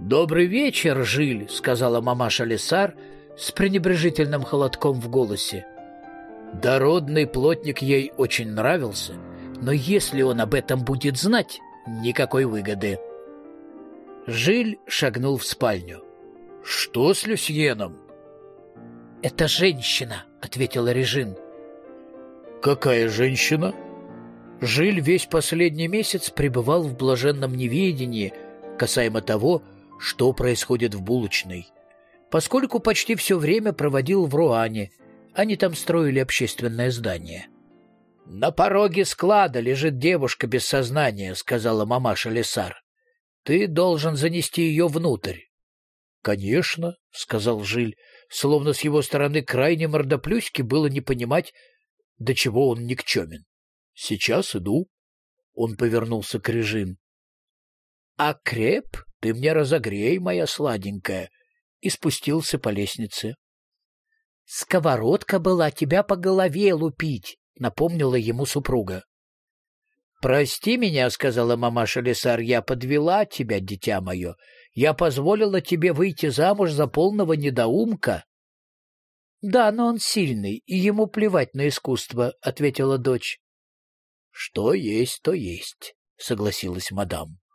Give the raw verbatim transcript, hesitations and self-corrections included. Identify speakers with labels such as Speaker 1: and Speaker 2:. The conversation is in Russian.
Speaker 1: «Добрый вечер, Жиль», — сказала мамаша Лесар с пренебрежительным холодком в голосе. Дородный плотник ей очень нравился, но если он об этом будет знать, никакой выгоды. Жиль шагнул в спальню. «Что с Люсьеном?» «Это женщина», — ответила Режин. «Какая женщина?» Жиль весь последний месяц пребывал в блаженном неведении касаемо того, что происходит в булочной, поскольку почти все время проводил в Руане. Они там строили общественное здание. «На пороге склада лежит девушка без сознания», — сказала мамаша Лесар. «Ты должен занести ее внутрь». «Конечно», — сказал Жиль, словно с его стороны крайне мордоплюськи было не понимать, до чего он никчемен. «Сейчас иду». Он повернулся к Режин. «А креп ты мне разогрей, моя сладенькая», и спустился по лестнице. «Сковородка была тебя по голове лупить», — напомнила ему супруга. «Прости меня», — сказала мамаша Лесар, — «я подвела тебя, дитя мое. Я позволила тебе выйти замуж за полного недоумка». «Да, но он сильный, и ему плевать на искусство», — ответила дочь. «Что есть, то есть», — согласилась мадам.